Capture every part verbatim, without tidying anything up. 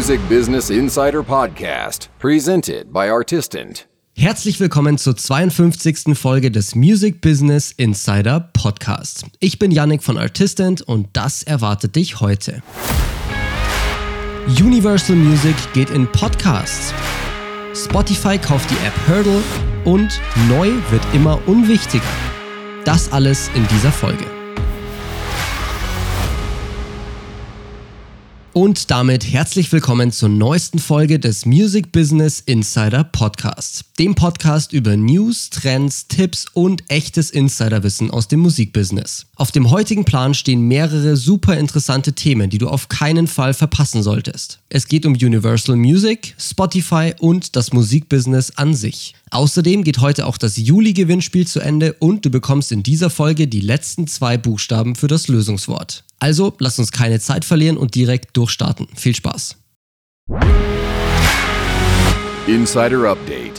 Music Business Insider Podcast, presented by Artistant. Herzlich willkommen zur zweiundfünfzigsten Folge des Music Business Insider Podcast. Ich bin Yannick von Artistant und das erwartet dich heute. Universal Music geht in Podcasts. Spotify kauft die App Hurdle und neu wird immer unwichtiger. Das alles in dieser Folge. Und damit herzlich willkommen zur neuesten Folge des Music Business Insider Podcasts, dem Podcast über News, Trends, Tipps und echtes Insiderwissen aus dem Musikbusiness. Auf dem heutigen Plan stehen mehrere super interessante Themen, die du auf keinen Fall verpassen solltest. Es geht um Universal Music, Spotify und das Musikbusiness an sich. Außerdem geht heute auch das Juli-Gewinnspiel zu Ende und du bekommst in dieser Folge die letzten zwei Buchstaben für das Lösungswort. Also, lass uns keine Zeit verlieren und direkt durchstarten. Viel Spaß! Insider Update.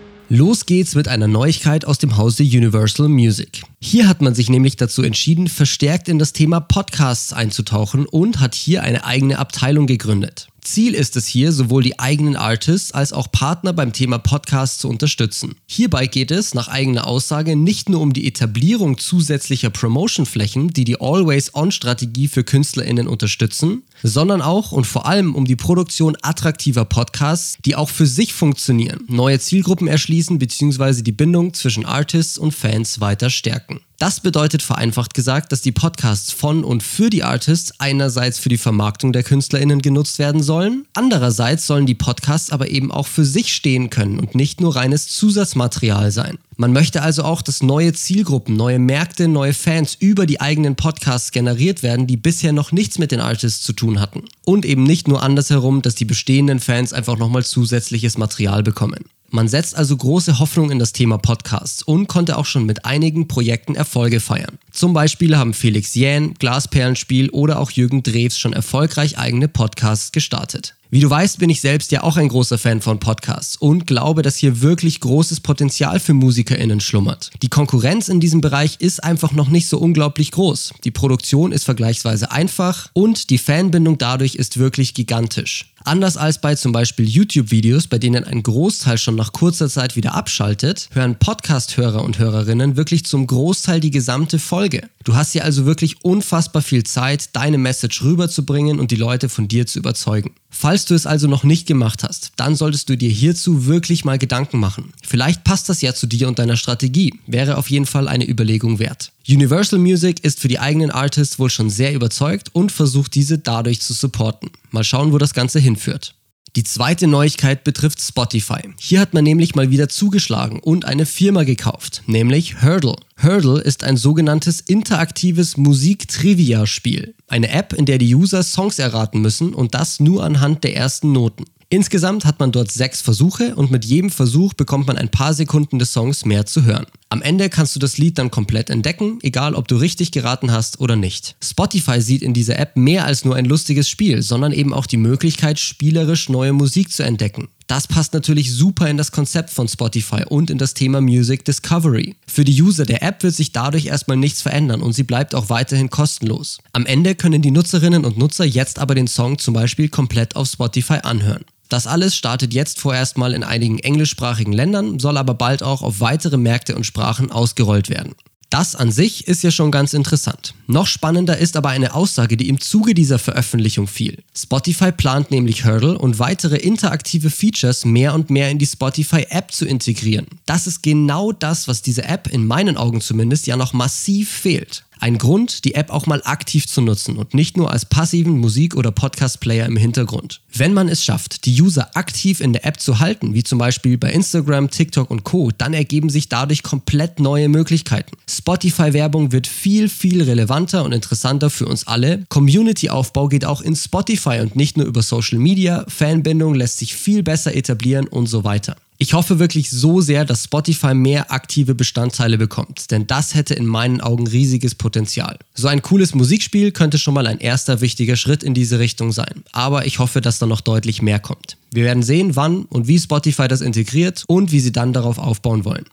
Los geht's mit einer Neuigkeit aus dem Hause Universal Music. Hier hat man sich nämlich dazu entschieden, verstärkt in das Thema Podcasts einzutauchen und hat hier eine eigene Abteilung gegründet. Ziel ist es hier, sowohl die eigenen Artists als auch Partner beim Thema Podcasts zu unterstützen. Hierbei geht es, nach eigener Aussage, nicht nur um die Etablierung zusätzlicher Promotion-Flächen, die die Always-On-Strategie für KünstlerInnen unterstützen, sondern auch und vor allem um die Produktion attraktiver Podcasts, die auch für sich funktionieren, neue Zielgruppen erschließen bzw. die Bindung zwischen Artists und Fans weiter stärken. Das bedeutet vereinfacht gesagt, dass die Podcasts von und für die Artists einerseits für die Vermarktung der KünstlerInnen genutzt werden sollen, andererseits sollen die Podcasts aber eben auch für sich stehen können und nicht nur reines Zusatzmaterial sein. Man möchte also auch, dass neue Zielgruppen, neue Märkte, neue Fans über die eigenen Podcasts generiert werden, die bisher noch nichts mit den Artists zu tun hatten. Und eben nicht nur andersherum, dass die bestehenden Fans einfach nochmal zusätzliches Material bekommen. Man setzt also große Hoffnung in das Thema Podcasts und konnte auch schon mit einigen Projekten Erfolge feiern. Zum Beispiel haben Felix Jähn, Glasperlenspiel oder auch Jürgen Drews schon erfolgreich eigene Podcasts gestartet. Wie du weißt, bin ich selbst ja auch ein großer Fan von Podcasts und glaube, dass hier wirklich großes Potenzial für MusikerInnen schlummert. Die Konkurrenz in diesem Bereich ist einfach noch nicht so unglaublich groß. Die Produktion ist vergleichsweise einfach und die Fanbindung dadurch ist wirklich gigantisch. Anders als bei zum Beispiel YouTube-Videos, bei denen ein Großteil schon nach kurzer Zeit wieder abschaltet, hören Podcast-Hörer und Hörerinnen wirklich zum Großteil die gesamte Folge. Du hast hier also wirklich unfassbar viel Zeit, deine Message rüberzubringen und die Leute von dir zu überzeugen. Falls du es also noch nicht gemacht hast, dann solltest du dir hierzu wirklich mal Gedanken machen. Vielleicht passt das ja zu dir und deiner Strategie, wäre auf jeden Fall eine Überlegung wert. Universal Music ist für die eigenen Artists wohl schon sehr überzeugt und versucht diese dadurch zu supporten. Mal schauen, wo das Ganze hinführt. Die zweite Neuigkeit betrifft Spotify. Hier hat man nämlich mal wieder zugeschlagen und eine Firma gekauft, nämlich Hurdle. Hurdle ist ein sogenanntes interaktives Musik-Trivia-Spiel. Eine App, in der die User Songs erraten müssen und das nur anhand der ersten Noten. Insgesamt hat man dort sechs Versuche und mit jedem Versuch bekommt man ein paar Sekunden des Songs mehr zu hören. Am Ende kannst du das Lied dann komplett entdecken, egal ob du richtig geraten hast oder nicht. Spotify sieht in dieser App mehr als nur ein lustiges Spiel, sondern eben auch die Möglichkeit, spielerisch neue Musik zu entdecken. Das passt natürlich super in das Konzept von Spotify und in das Thema Music Discovery. Für die User der App wird sich dadurch erstmal nichts verändern und sie bleibt auch weiterhin kostenlos. Am Ende können die Nutzerinnen und Nutzer jetzt aber den Song zum Beispiel komplett auf Spotify anhören. Das alles startet jetzt vorerst mal in einigen englischsprachigen Ländern, soll aber bald auch auf weitere Märkte und Sprachen ausgerollt werden. Das an sich ist ja schon ganz interessant. Noch spannender ist aber eine Aussage, die im Zuge dieser Veröffentlichung fiel. Spotify plant nämlich Hurdle und weitere interaktive Features mehr und mehr in die Spotify-App zu integrieren. Das ist genau das, was diese App in meinen Augen zumindest ja noch massiv fehlt. Ein Grund, die App auch mal aktiv zu nutzen und nicht nur als passiven Musik- oder Podcast-Player im Hintergrund. Wenn man es schafft, die User aktiv in der App zu halten, wie zum Beispiel bei Instagram, TikTok und Co., dann ergeben sich dadurch komplett neue Möglichkeiten. Spotify-Werbung wird viel, viel relevanter und interessanter für uns alle. Community-Aufbau geht auch in Spotify und nicht nur über Social Media. Fanbindung lässt sich viel besser etablieren und so weiter. Ich hoffe wirklich so sehr, dass Spotify mehr aktive Bestandteile bekommt, denn das hätte in meinen Augen riesiges Potenzial. So ein cooles Musikspiel könnte schon mal ein erster wichtiger Schritt in diese Richtung sein, aber ich hoffe, dass da noch deutlich mehr kommt. Wir werden sehen, wann und wie Spotify das integriert und wie sie dann darauf aufbauen wollen.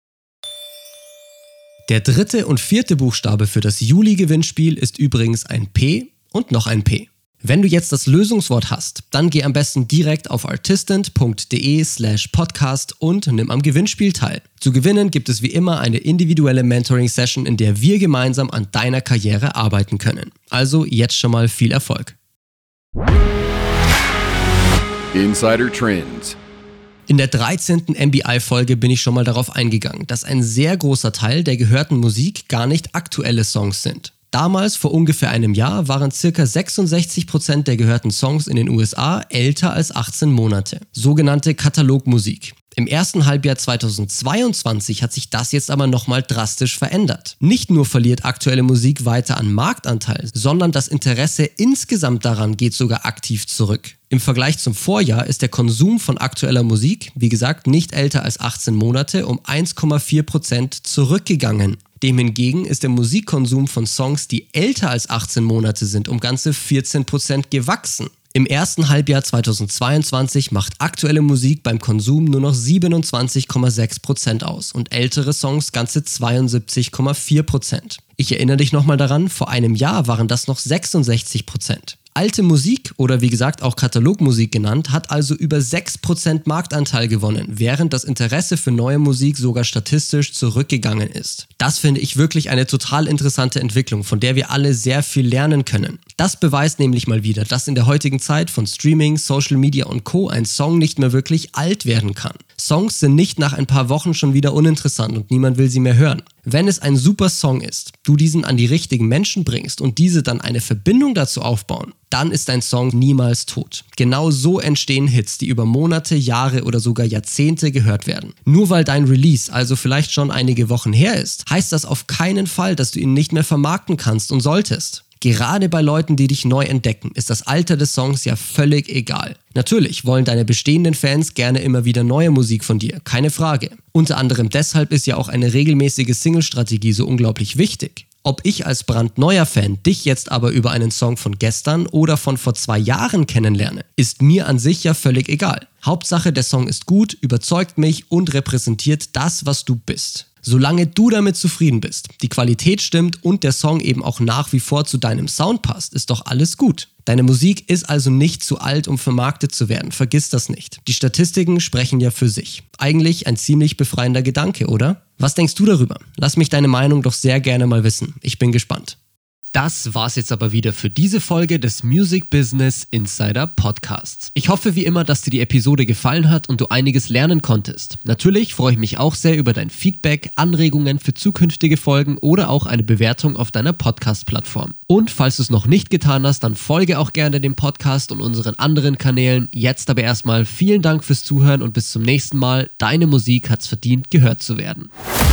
Der dritte und vierte Buchstabe für das Juli-Gewinnspiel ist übrigens ein P und noch ein P. Wenn du jetzt das Lösungswort hast, dann geh am besten direkt auf artistant.de slash podcast und nimm am Gewinnspiel teil. Zu gewinnen gibt es wie immer eine individuelle Mentoring-Session, in der wir gemeinsam an deiner Karriere arbeiten können. Also jetzt schon mal viel Erfolg. Insider Trends. In der dreizehnten M B I-Folge bin ich schon mal darauf eingegangen, dass ein sehr großer Teil der gehörten Musik gar nicht aktuelle Songs sind. Damals, vor ungefähr einem Jahr, waren ca. sechsundsechzig Prozent der gehörten Songs in den U S A älter als achtzehn Monate. Sogenannte Katalogmusik. Im ersten Halbjahr zweitausendzweiundzwanzig hat sich das jetzt aber nochmal drastisch verändert. Nicht nur verliert aktuelle Musik weiter an Marktanteil, sondern das Interesse insgesamt daran geht sogar aktiv zurück. Im Vergleich zum Vorjahr ist der Konsum von aktueller Musik, wie gesagt, nicht älter als achtzehn Monate, um eins Komma vier Prozent zurückgegangen. Dem hingegen ist der Musikkonsum von Songs, die älter als achtzehn Monate sind, um ganze vierzehn Prozent gewachsen. Im ersten Halbjahr zweitausendzweiundzwanzig macht aktuelle Musik beim Konsum nur noch siebenundzwanzig Komma sechs Prozent aus und ältere Songs ganze zweiundsiebzig Komma vier Prozent. Ich erinnere dich nochmal daran, vor einem Jahr waren das noch sechsundsechzig Prozent. Alte Musik, oder wie gesagt auch Katalogmusik genannt, hat also über sechs Prozent Marktanteil gewonnen, während das Interesse für neue Musik sogar statistisch zurückgegangen ist. Das finde ich wirklich eine total interessante Entwicklung, von der wir alle sehr viel lernen können. Das beweist nämlich mal wieder, dass in der heutigen Zeit von Streaming, Social Media und Co. ein Song nicht mehr wirklich alt werden kann. Songs sind nicht nach ein paar Wochen schon wieder uninteressant und niemand will sie mehr hören. Wenn es ein super Song ist, du diesen an die richtigen Menschen bringst und diese dann eine Verbindung dazu aufbauen, dann ist dein Song niemals tot. Genau so entstehen Hits, die über Monate, Jahre oder sogar Jahrzehnte gehört werden. Nur weil dein Release also vielleicht schon einige Wochen her ist, heißt das auf keinen Fall, dass du ihn nicht mehr vermarkten kannst und solltest. Gerade bei Leuten, die dich neu entdecken, ist das Alter des Songs ja völlig egal. Natürlich wollen deine bestehenden Fans gerne immer wieder neue Musik von dir, keine Frage. Unter anderem deshalb ist ja auch eine regelmäßige Single-Strategie so unglaublich wichtig. Ob ich als brandneuer Fan dich jetzt aber über einen Song von gestern oder von vor zwei Jahren kennenlerne, ist mir an sich ja völlig egal. Hauptsache, der Song ist gut, überzeugt mich und repräsentiert das, was du bist. Solange du damit zufrieden bist, die Qualität stimmt und der Song eben auch nach wie vor zu deinem Sound passt, ist doch alles gut. Deine Musik ist also nicht zu alt, um vermarktet zu werden, vergiss das nicht. Die Statistiken sprechen ja für sich. Eigentlich ein ziemlich befreiender Gedanke, oder? Was denkst du darüber? Lass mich deine Meinung doch sehr gerne mal wissen. Ich bin gespannt. Das war's jetzt aber wieder für diese Folge des Music Business Insider Podcasts. Ich hoffe wie immer, dass dir die Episode gefallen hat und du einiges lernen konntest. Natürlich freue ich mich auch sehr über dein Feedback, Anregungen für zukünftige Folgen oder auch eine Bewertung auf deiner Podcast-Plattform. Und falls du es noch nicht getan hast, dann folge auch gerne dem Podcast und unseren anderen Kanälen. Jetzt aber erstmal vielen Dank fürs Zuhören und bis zum nächsten Mal. Deine Musik hat's verdient, gehört zu werden.